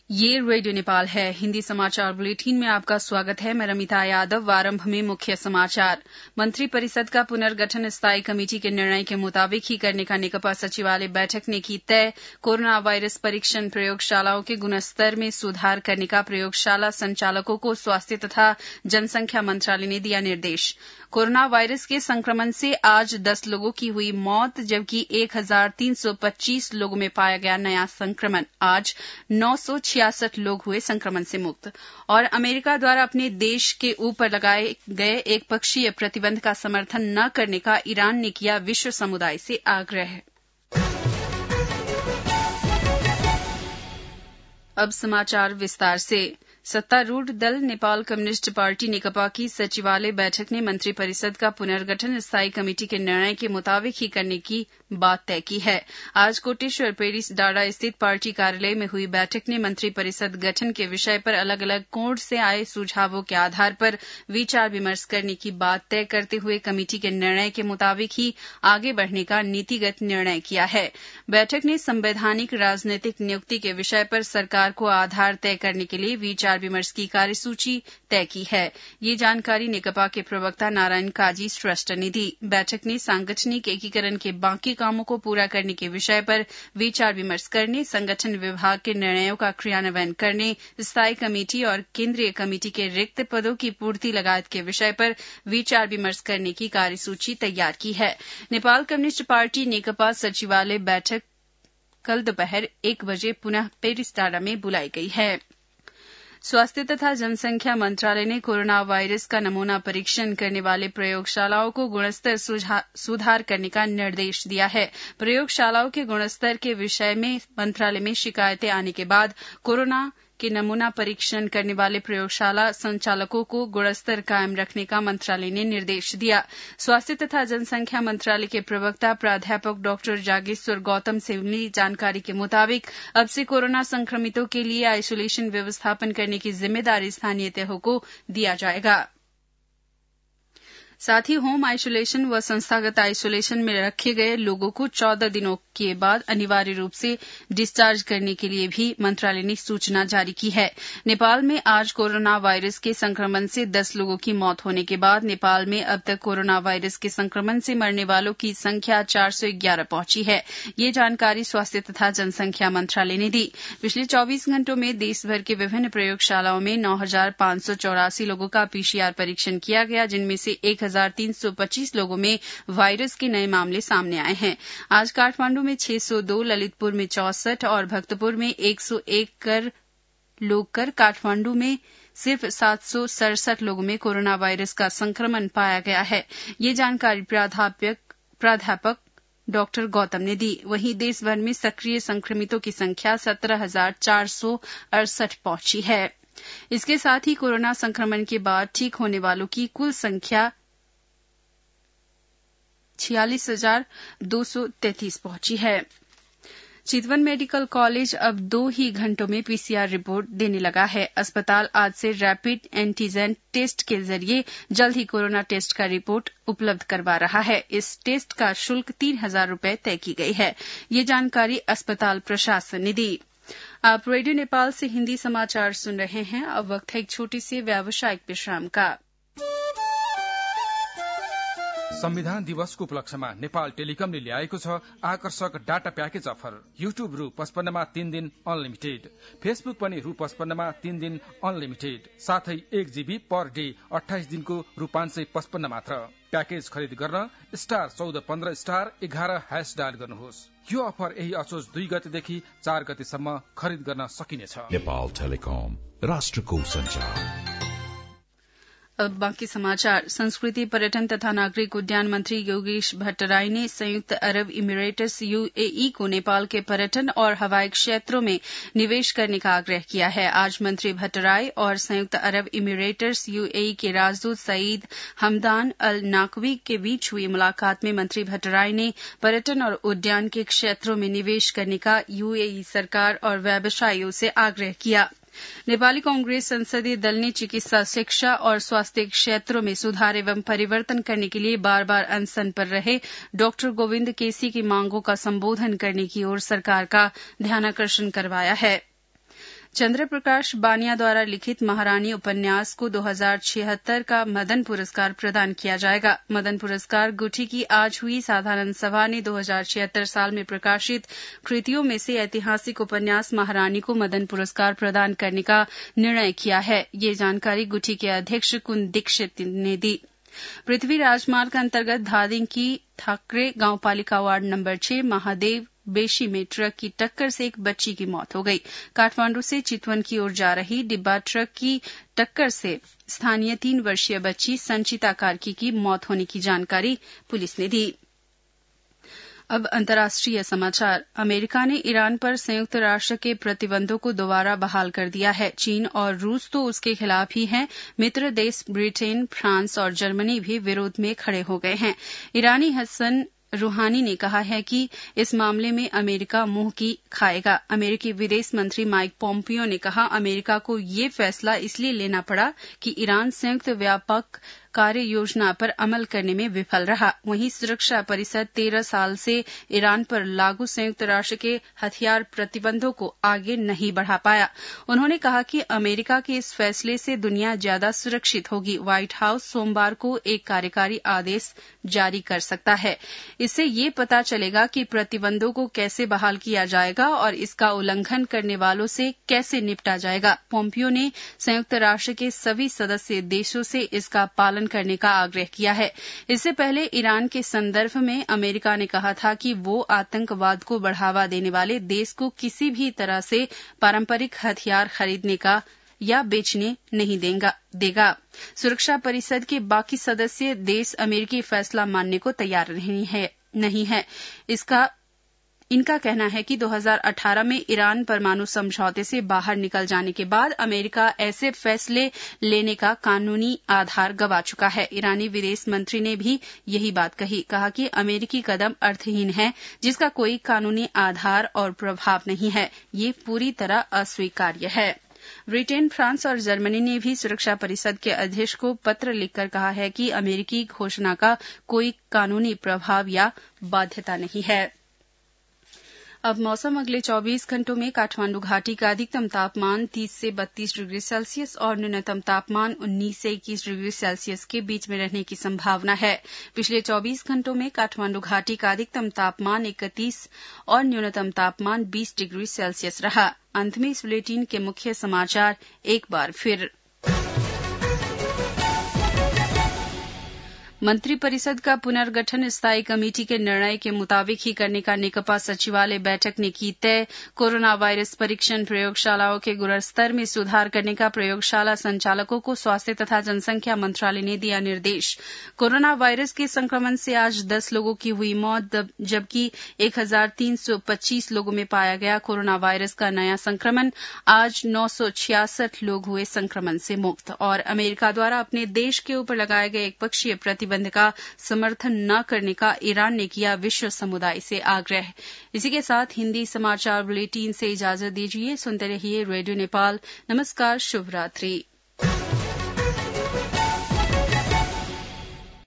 ये रेडियो नेपाल है। हिंदी समाचार बुलेटिन में आपका स्वागत है। मैं रमिता यादव। आरंभ में मुख्य समाचार। मंत्री परिषद का पुनर्गठन स्थायी कमेटी के निर्णय के मुताबिक ही करने का नेकपा सचिवालय बैठक ने की तय। कोरोना वायरस परीक्षण प्रयोगशालाओं के गुणस्तर में सुधार करने का प्रयोगशाला संचालकों को स्वास्थ्य तथा जनसंख्या मंत्रालय ने दिया निर्देश। कोरोना वायरस के संक्रमण से आज 10 लोगों की हुई मौत, जबकि 1325 लोगों में पाया गया नया संक्रमण। आज 966 लोग हुए संक्रमण से मुक्त। और अमेरिका द्वारा अपने देश के ऊपर लगाए गए एक पक्षीय प्रतिबंध का समर्थन न करने का ईरान ने किया विश्व समुदाय से आग्रह। अब समाचार विस्तार से। सत्तारूढ़ दल नेपाल कम्युनिस्ट पार्टी नेकपा की सचिवालय बैठक ने मंत्रिपरिषद का पुनर्गठन स्थायी कमेटी के निर्णय के मुताबिक ही करने की बात तय की है। आज कोटेश्वर पेरिस डाँडा स्थित पार्टी कार्यालय में हुई बैठक ने मंत्रिपरिषद गठन के विषय पर अलग अलग कोण से आए सुझावों के आधार पर विचार विमर्श करने की बात तय करते हुए कमेटी के निर्णय के मुताबिक ही आगे बढ़ने का नीतिगत निर्णय किया है। बैठक ने संवैधानिक राजनीतिक नियुक्ति के विषय पर सरकार को आधार तय करने के लिए विचार विमर्श की कार्यसूची तय की है। ये जानकारी नेकपा के प्रवक्ता नारायण काजी श्रेष्ठ ने दी। बैठक ने सांगठनिक एकीकरण के बाकी कामों को पूरा करने के विषय पर विचार विमर्श करने, संगठन विभाग के निर्णयों का क्रियान्वयन करने, स्थायी कमेटी और केंद्रीय कमेटी के रिक्त पदों की पूर्ति लगायत के विषय पर विचार विमर्श करने की कार्यसूची तैयार की है। नेपाल कम्युनिस्ट पार्टी नेकपा सचिवालय बैठक कल दोपहर 1 बजे पुनः पेरिस डाँडा में बुलाई गई है। स्वास्थ्य तथा जनसंख्या मंत्रालय ने कोरोना वायरस का नमूना परीक्षण करने वाले प्रयोगशालाओं को गुणस्तर सुधार करने का निर्देश दिया है। प्रयोगशालाओं के गुणस्तर के विषय में मंत्रालय में शिकायतें आने के बाद कोरोना के नमूना परीक्षण करने वाले प्रयोगशाला संचालकों को गुणस्तर कायम रखने का मंत्रालय ने निर्देश दिया। स्वास्थ्य तथा जनसंख्या मंत्रालय के प्रवक्ता प्राध्यापक डॉक्टर जागेश्वर गौतम से मिली जानकारी के मुताबिक अब से कोरोना संक्रमितों के लिए आइसोलेशन व्यवस्थापन करने की जिम्मेदारी स्थानीय तहों को दिया जाएगा। साथ ही होम आइसोलेशन व संस्थागत आइसोलेशन में रखे गए लोगों को 14 दिनों के बाद अनिवार्य रूप से डिस्चार्ज करने के लिए भी मंत्रालय ने सूचना जारी की है। नेपाल में आज कोरोना वायरस के संक्रमण से 10 लोगों की मौत होने के बाद नेपाल में अब तक कोरोना वायरस के संक्रमण से मरने वालों की संख्या 411 पहुंची है। ये जानकारी स्वास्थ्य तथा जनसंख्या मंत्रालय ने दी। पिछले 24 घंटों में देशभर के विभिन्न प्रयोगशालाओं में 9,584 लोगों का पीसीआर परीक्षण किया गया, जिनमें से 1,325 लोगों में वायरस के नए मामले सामने आए हैं। आज काठमांडू में 602, ललितपुर में 64 और भक्तपुर में 101 लोग कर काठमांडू में सिर्फ 767 लोगों में कोरोना वायरस का संक्रमण पाया गया है। ये जानकारी प्राध्यापक डॉक्टर गौतम ने दी। वहीं देश भर में सक्रिय संक्रमितों की संख्या 17,468 पहुंची है। इसके साथ ही कोरोना संक्रमण के बाद ठीक होने वालों की कुल संख्या 46,233 पहुंची है। चितवन मेडिकल कॉलेज अब 2 ही घंटों में पीसीआर रिपोर्ट देने लगा है। अस्पताल आज से रैपिड एंटीजन टेस्ट के जरिए जल्द ही कोरोना टेस्ट का रिपोर्ट उपलब्ध करवा रहा है। इस टेस्ट का शुल्क 3,000 रुपए तय की गई है। ये जानकारी अस्पताल प्रशासन ने दी। आप रेडियो नेपाल से हिन्दी समाचार सुन रहे हैं। अब वक्त है एक छोटी सी व्यावसायिक विश्राम का। संविधान दिवसको उपलक्ष्यमा नेपाल टेलिकमले ल्याएको छ आकर्षक डाटा प्याकेज अफर। युट्युब रु 55 मा 3 दिन अनलिमिटेड, फेसबुक पनि रु 55 मा 3 दिन अनलिमिटेड, साथै 1 GB पर डे 28 दिनको रु 555 मात्र। प्याकेज खरिद गर्न *1415*11# डायल गर्नुहोस्। यो अफर यही असोज 2 गतेदेखि 4 गतेसम्म खरिद गर्न सकिनेछ। नेपाल टेलिकम, राष्ट्रको संचार। अब बाकी समाचार। संस्कृति, पर्यटन तथा नागरिक उड्डयन मंत्री योगेश भट्टराई ने संयुक्त अरब इमिरेट्स यूएई को नेपाल के पर्यटन और हवाई क्षेत्रों में निवेश करने का आग्रह किया है। आज मंत्री भट्टराई और संयुक्त अरब इमिरेट्स यूएई के राजदूत सईद हमदान अल नाकवी के बीच हुई मुलाकात में मंत्री भट्टराई ने पर्यटन और उड्डयन के क्षेत्रों में निवेश करने का यूएई सरकार और व्यवसायियों से आग्रह किया। नेपाली कांग्रेस संसदीय दल ने चिकित्सा, शिक्षा और स्वास्थ्य क्षेत्रों में सुधार एवं परिवर्तन करने के लिए बार बार अनशन पर रहे डॉक्टर गोविंद केसी की मांगों का संबोधन करने की ओर सरकार का ध्यानाकर्षण करवाया है। चंद्र प्रकाश बानिया द्वारा लिखित महारानी उपन्यास को 2076 का मदन पुरस्कार प्रदान किया जाएगा। मदन पुरस्कार गुठी की आज हुई साधारण सभा ने 2076 साल में प्रकाशित कृतियों में से ऐतिहासिक उपन्यास महारानी को मदन पुरस्कार प्रदान करने का निर्णय किया है। ये जानकारी गुठी के अध्यक्ष कुन दीक्षित ने दी। पृथ्वी राजमार्ग अंतर्गत धादिंग की ठाकरे गांव पालिका वार्ड नंबर 6 महादेव बेशी में ट्रक की टक्कर से एक बच्ची की मौत हो गई। काठमांडू से चितवन की ओर जा रही डिब्बा ट्रक की टक्कर से स्थानीय 3 वर्षीय बच्ची संचिता कार्की की मौत होने की जानकारी पुलिस ने दी। अब अंतर्राष्ट्रीय समाचार। अमेरिका ने ईरान पर संयुक्त राष्ट्र के प्रतिबंधों को दोबारा बहाल कर दिया है। चीन और रूस तो उसके खिलाफ ही हैं। मित्र देश ब्रिटेन, फ्रांस और जर्मनी भी विरोध में खड़े हो गए हैं। ईरानी हसन रूहानी ने कहा है कि इस मामले में अमेरिका मुंह की खाएगा। अमेरिकी विदेश मंत्री माइक पोम्पियो ने कहा, अमेरिका को ये फैसला इसलिए लेना पड़ा कि ईरान संयुक्त व्यापक कार्य योजना पर अमल करने में विफल रहा। वहीं सुरक्षा परिषद 13 साल से ईरान पर लागू संयुक्त राष्ट्र के हथियार प्रतिबंधों को आगे नहीं बढ़ा पाया। उन्होंने कहा कि अमेरिका के इस फैसले से दुनिया ज्यादा सुरक्षित होगी। व्हाइट हाउस सोमवार को एक कार्यकारी आदेश जारी कर सकता है। इससे ये पता चलेगा कि प्रतिबंधों को कैसे बहाल किया जाएगा और इसका उल्लंघन करने वालों से कैसे निपटा जाएगा। पोम्पियो ने संयुक्त राष्ट्र के सभी सदस्य देशों से इसका पालन करने का आग्रह किया है। इससे पहले ईरान के संदर्भ में अमेरिका ने कहा था कि वो आतंकवाद को बढ़ावा देने वाले देश को किसी भी तरह से पारंपरिक हथियार खरीदने का या बेचने नहीं देगा। सुरक्षा परिषद के बाकी सदस्य देश अमेरिकी फैसला मानने को तैयार नहीं है। इनका कहना है कि 2018 में ईरान परमाणु समझौते से बाहर निकल जाने के बाद अमेरिका ऐसे फैसले लेने का कानूनी आधार गंवा चुका है। ईरानी विदेश मंत्री ने भी यही बात कहा कि अमेरिकी कदम अर्थहीन है, जिसका कोई कानूनी आधार और प्रभाव नहीं है। ये पूरी तरह अस्वीकार्य है। ब्रिटेन, फ्रांस और जर्मनी ने भी सुरक्षा परिषद के अध्यक्ष को पत्र लिखकर कहा है कि अमेरिकी घोषणा का कोई कानूनी प्रभाव या बाध्यता नहीं है। अब मौसम। अगले 24 घंटों में काठमांडू घाटी का अधिकतम तापमान 30 से 32 डिग्री सेल्सियस और न्यूनतम तापमान 19 से 21 डिग्री सेल्सियस के बीच में रहने की संभावना है। पिछले 24 घंटों में काठमांडू घाटी का अधिकतम तापमान 31 और न्यूनतम तापमान 20 डिग्री सेल्सियस रहा। अंत में इस बुलेटिन के मुख्य समाचार एक बार फिर। मंत्रिपरिषद का पुनर्गठन स्थायी कमेटी के निर्णय के मुताबिक ही करने का नेकपा सचिवालय बैठक ने की तय। कोरोना वायरस परीक्षण प्रयोगशालाओं के गुणस्तर में सुधार करने का प्रयोगशाला संचालकों को स्वास्थ्य तथा जनसंख्या मंत्रालय ने दिया निर्देश। कोरोना वायरस के संक्रमण से आज 10 लोगों की हुई मौत, जबकि 1325 लोगों में पाया गया कोरोना वायरस का नया संक्रमण। आज 966 लोग हुए संक्रमण से मुक्त। और अमेरिका द्वारा अपने देश के ऊपर लगाए गए एकपक्षीय प्रतिबंध का समर्थन न करने का ईरान ने किया विश्व समुदाय से आग्रह। इसी के साथ हिंदी समाचार बुलेटिन से इजाजत दीजिए। सुनते रहिए रेडियो नेपाल। नमस्कार, शुभ रात्रि।